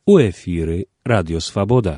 У эфіры Радіо Свабода.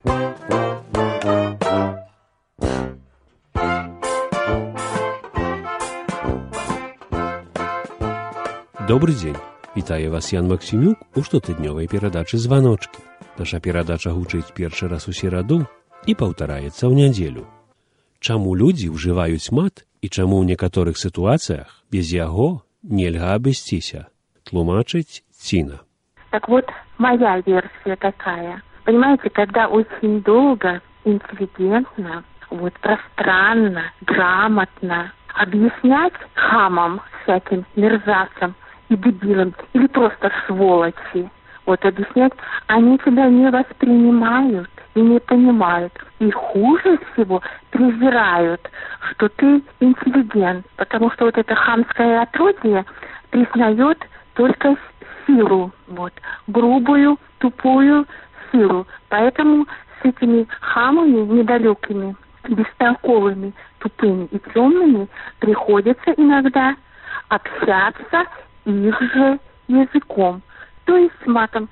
Добрый дзень. Вітае вас Ян Максімюк у штотыднёвай перадачы «Званочкі». Наша перадача гучыць першы раз у сераду і паўтараецца ў нядзелю. Чаму людзі ўжываюць мат і чаму ў некаторых ситуациях без яго нельга абысціся? Тлумачыць Тина. Так вот, моя версия такая. Понимаете, когда очень долго, интеллигентно, пространно, грамотно объяснять хамам, всяким мерзавцам и дебилам, или просто сволочи, объяснять, они тебя не воспринимают и не понимают. И хуже всего презирают, что ты интеллигент, потому что это хамское отродье признает только силу, грубую, тупую силу. Поэтому с этими хамами недалекими, бестолковыми, тупыми и темными приходится иногда общаться их же языком, то есть матом.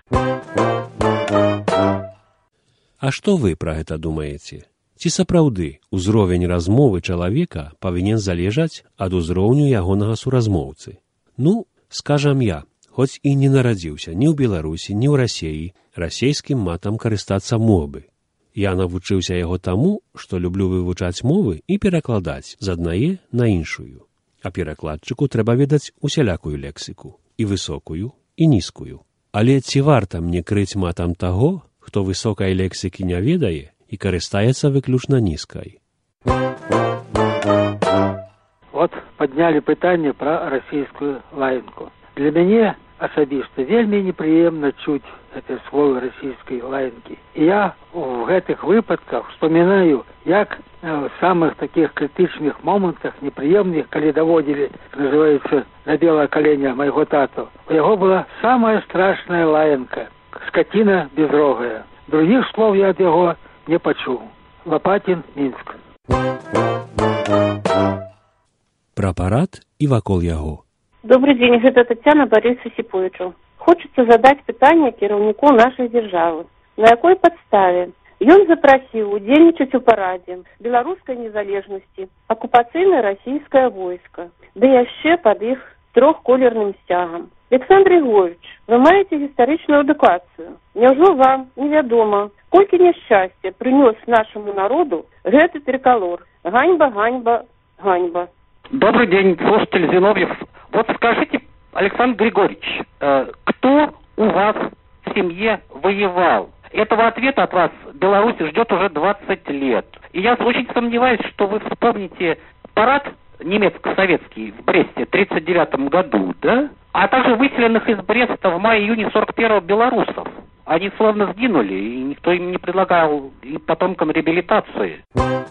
А што вы пра гэта думаеце? Ці сапраўды узровень размовы чалавека павінен залежаць ад узроўню ягонага суразмоўцы? Скажам я, хоць і не нарадзіўся ні ў Беларусі, ні ў Расеі, расейскім матам карыстацца мог бы. Я навучыўся яго таму, што люблю вывучаць мовы і перакладаць з аднае на іншую. А перакладчыку трэба ведаць усялякую лексіку, і высокую, і нізкую. Але ці варта мне крыць матам таго, хто высокай лексікі не ведае і карыстаецца выключна нізкай? Подняли пытанне пра расійскую лаянку. Для мяне асабіста вельмі непрыемна чуць гэтыя словы расійскай лаянкі. І я в гэтых выпадках вспоминаю, як в самых таких критычных момантах, непрыемных, калі даводзілі, называецца, на белае коленя майго тату, у яго была самая страшная лаянка, скотина безрогая. Других слов я ад яго не пачуў. Лопатин, Мінск. Пра парад і вакол яго. Добрый день, гэта Тетяна Борис Осиповичу. Хочется задать пытанне кіраўніку нашай дзяржавы. На якой падставе ён запрасіў удзельнічаць у парадзе беларускай незалежнасці акупацыйнае расійскае войска, да яшчэ пад іх трохколерным сцягам. Александр Григорьевич, вы маеце гістарычную адукацыю. Няўжо вам невядома, колькі няшчасця прынёс нашаму народу гэты триколор? Ганьба, ганьба, ганьба. Добрый день, слушатель Зиновьев. Скажите, Александр Григорьевич, кто у вас в семье воевал? Этого ответа от вас Беларусь ждет уже 20 лет. И я очень сомневаюсь, что вы вспомните парад немецко-советский в Бресте в 1939 году, да? А также выселенных из Бреста в мае-июне 41-го белорусов. Они словно сгинули, и никто им не предлагал и потомкам реабилитации.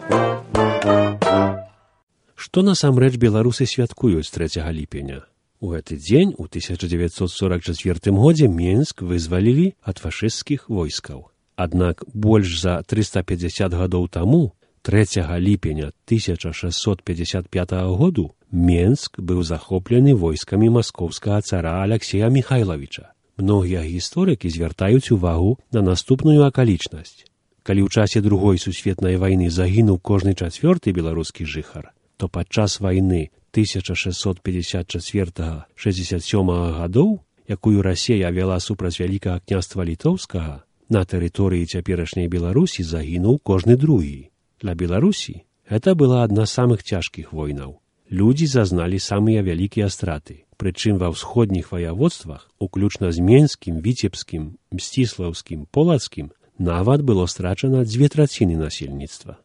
Што насамрэч беларусы святкуюць 3 ліпеня? У гэты дзень, у 1944 годзе, Мінск вызвалілі ад фашысцкіх войскаў. Аднак больш за 350 гадоў таму, 3 ліпеня 1655 году, Мінск быў захоплены войскамі маскоўскага цара Алексея Михайловича. Многія гісторыкі звяртаюць увагу на наступную акалічнасць. Калі ў часе Другой сусветнай вайны загінуў кожны 4-ы беларускі жыхар, то падчас вайны 1654-67 гадоў, якую Расія вяла супраць Вялікага княства Літоўскага, на тэрыторыі цяперашняй Беларусі загінуў кожны другі. Для Беларусі гэта была адна з самых цяжкіх войнаў. Людзі зазналі самыя вялікія страты, прычым ва ўсходніх ваяводствах, уключна з Менскім, Віцебскім, Мсціслаўскім, Полацкім, нават было страчана 2/3 насельніцтва.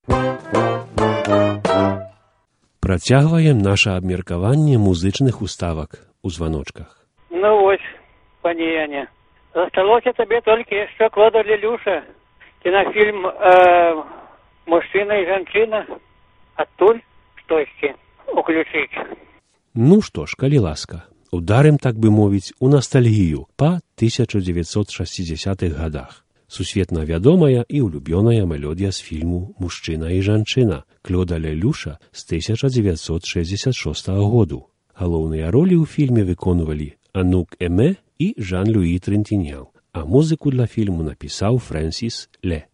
Працягваем наша абмеркаванне музычных уставак у званочках. Пані Яне, засталося табе толькі яшчэ Клода Лелюша, кінафільм «Мужчына і жанчына», адтуль штосьці уключыць. Што ж, калі ласка, ударым, так бы мовіць, у ностальгію па 1960-х гадах. Сусветна вядомая і улюбёная мелодія з фільму «Мужчына і жанчына» Клода Лелюша з 1966 году. Галоўныя ролі ў фільме выконвалі Анук Эме і Жан-Луі Трентіньял. а музыку для фільму напісаў Фрэнсіс Ле.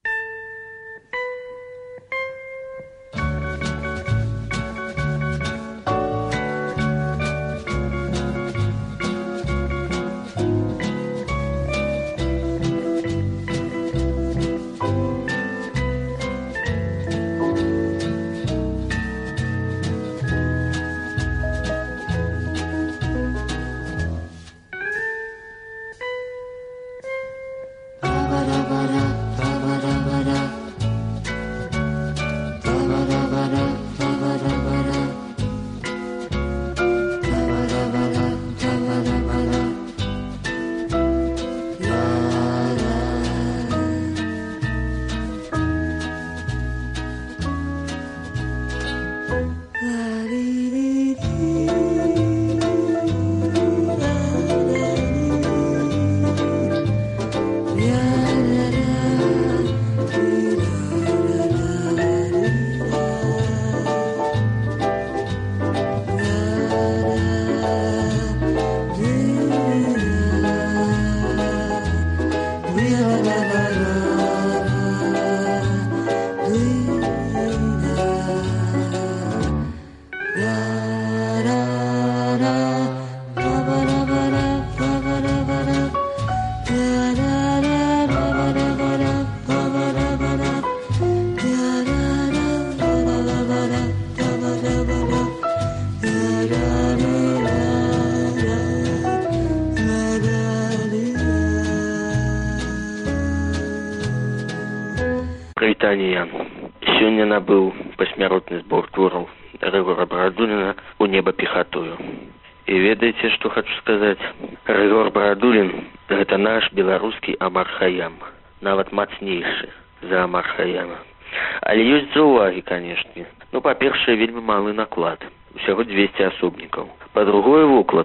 Прывітанне. Сёння набыў пасмяротны збор твораў Рыгора Барадуліна «У неба пехатою». І ведаеце, што хочу сказаць? Рыгор Барадулін – гэта наш беларускі Амар Хаям, нават мацнейшы за Амар Хаяма. Але ёсць заўвагі, канешне. Па-першае, вельмі малы наклад. Усяго 200 асобнікаў. Па-другое,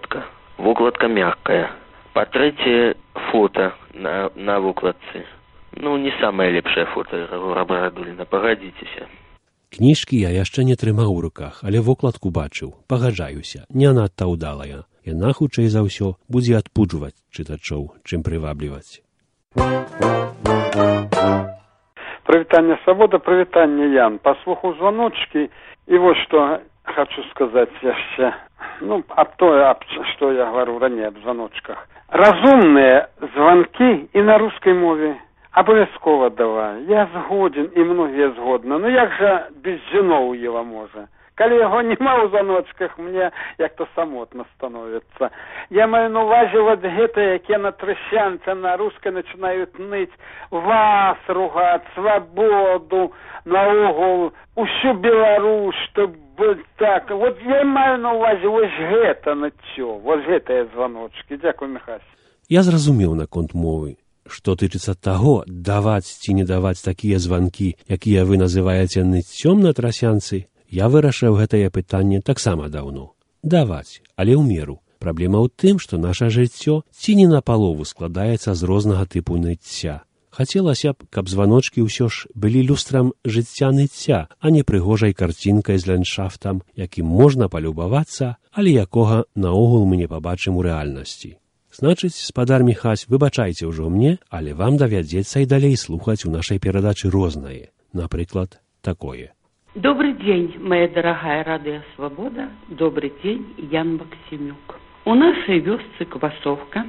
вокладка мяккая. Па-трэцяе, фота на вокладцы. Не самае лепшае фота Рыгора Барадуліна, пагадзіцеся. Кніжкі я яшчэ не трымаў у руках, але вокладку бачыў, пагаджаюся, не надта ўдалая. Яна, хутчэй за ўсё, будзе адпуджваць чытачоў, чым прывабліваць. Прывітанне, свабода, прывітанне, Ян. Паслухаў званочкі, і вось што хочу сказаць яшчэ. Што я гавару раней аб званочках. Разумныя званкі і на рускай мове абавязкова давай. Я згоден, і многія згодны. Як жа без Зіноўева можа? Калі яго няма ў званочках, мне як-то самотна становіцца. Я маю на увазе вот гэтыя, якія на трыщанцы на рускай начинают ныть, вас ругаць, свабоду, наогул, усю Беларусь, чтоб так. Вот я маю на увазе вось гэта ныццё, вось гэтыя званочкі. Дзякуй, Міхась. Я зразумеў наконт мовы. Што тычыцца таго, даваць ці не даваць такія званкі, якія вы называеце ныццём на трасянцы, я вырашыў гэтае пытанне таксама даўно. Даваць, але ў меру. Праблема ў тым, што наша жыццё ці не напалову складаецца з рознага тыпу ныцця. Хацелася б, каб званочкі ўсё ж былі люстрам жыцця ныцця, а не прыгожай карцінкай з ландшафтам, якім можна палюбавацца, але якога наогул мы не пабачым у рэальнасці. Значыць, спадар Міхась, выбачайце ўжо мне, але вам давядзецца і далей слухаць у нашай перадачы рознае. Напрыклад, такое. Добрый день, моя дорогая Радио Свобода. Добрый день, Ян Максимюк. У нашей вёсцы Квасовка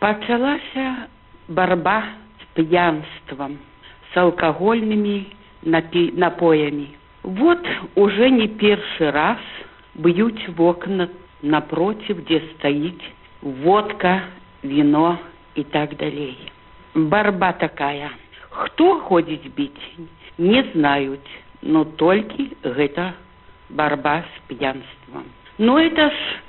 пачалася борьба с пьянством, с алкогольными напоями. Вот уже не первый раз бьют в окна напротив, где стоит водка, вино и так далее. Борьба такая. Кто ходит бить, не знают, но только это борьба с пьянством. Но это ж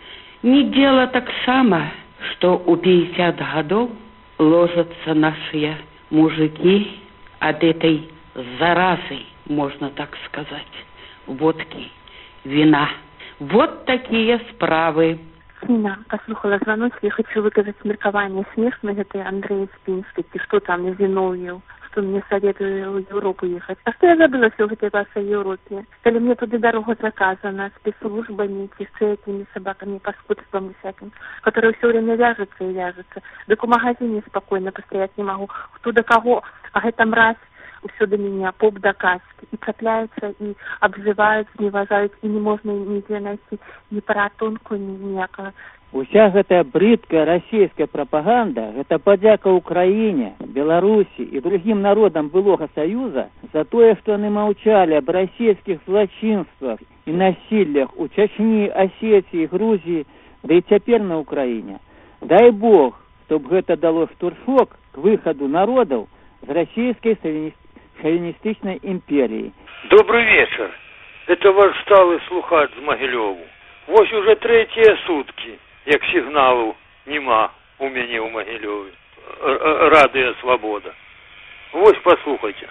не дело так само, что у 50 годов ложатся наши мужики от этой заразы, можно так сказать, водки, вина. Вот такие справы. Ніна, паслухала званочки, я хочу выказаць меркаванне смешна гэтай Андрэя Спінскай, ці што там Зіноўеў, што что мне советовали в Европу ехать. А что я забыла все в этой вашей Европе? Или мне туда дорога заказана спецслужбами, с этими собаками, паскудством всяким, которые все время вяжутся и вяжутся. Так в магазине спокойно постоять не могу. Кто до кого, а эта мразь все до меня, поп до каски. И цепляются, и обзывают, зневажают, и не можно нигде найти ни паратонку, ни някого. Уся гэтая брыдкая расійская прапаганда, гэта падзяка Украіне, Беларусі і другім народам былога Саюза за тое, што яны маўчалі аб расійскіх злачынствах і насіллях у Чачні, Асетіі, Грузіі, да і цяпер на Украіне. Дай Бог, чтоб гэта дало штуршок к выхаду народаў з расійскай шовіністычнай імперіі. Добрый вечер. Это ваш сталый слухач з Магілёву. Вось уже третьи сутки, як сигналу нема у мяне ў Магілёве. Радио Свобода. Вось послухайте.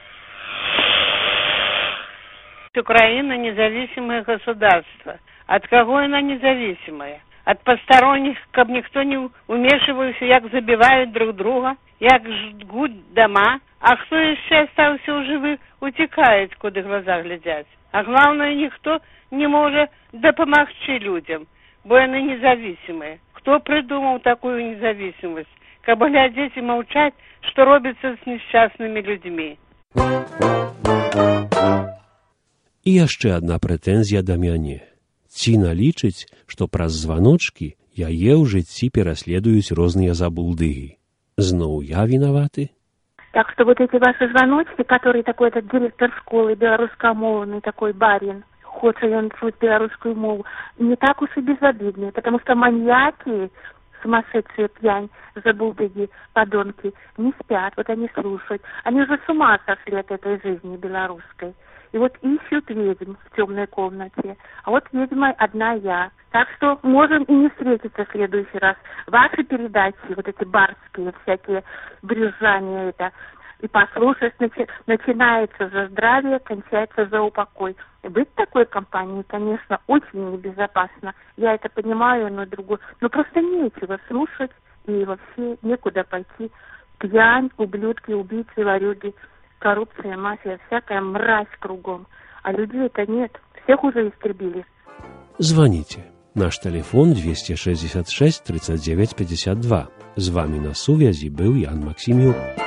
Украина независимое государство. От кого она независимая? От посторонних, как никто не вмешивается, як забивают друг друга, як жгут дома. А кто еще остался у живых, утекает, куда глаза глядят. А главное, никто не может допомогти людям, бо они независимые. Кто придумал такую независимость? Как бы глядеть и молчать, что робится с несчастными людьми. І яшчэ адна прэтэнзія да мяне. Ці налічыць, што праз званочкі яе ў жыцці пераследуюць розныя забулдыгі. Зноў я вінаваты? Так что вот эти ваши звоночки, которые такой этот директор школы белорусскомовный, такой барин, хочет он чуть белорусскую мову, не так уж и безобидные, потому что маньяки, сумасшедшие пьянь, забулдыги, подонки, не спят, вот они слушают. Они уже с ума сошли от этой жизни белорусской. И вот ищут ведьм в темной комнате. А вот ведьма одна я. Так что можем и не встретиться в следующий раз. Ваши передачи, вот эти барские всякие брюзжания, это, и послушать, начинается за здравие, кончается за упокой. И быть в такой компании, конечно, очень небезопасно. Я это понимаю, но другое. Но просто нечего слушать, и вообще некуда пойти. Пьянь, ублюдки, убийцы, ворюги. Коррупция, мафия, всякая мразь кругом. А людей-то нет. Всех уже истребили. Звоните. Наш телефон 266 39 52. З вами на сувязі был Ян Максимюк.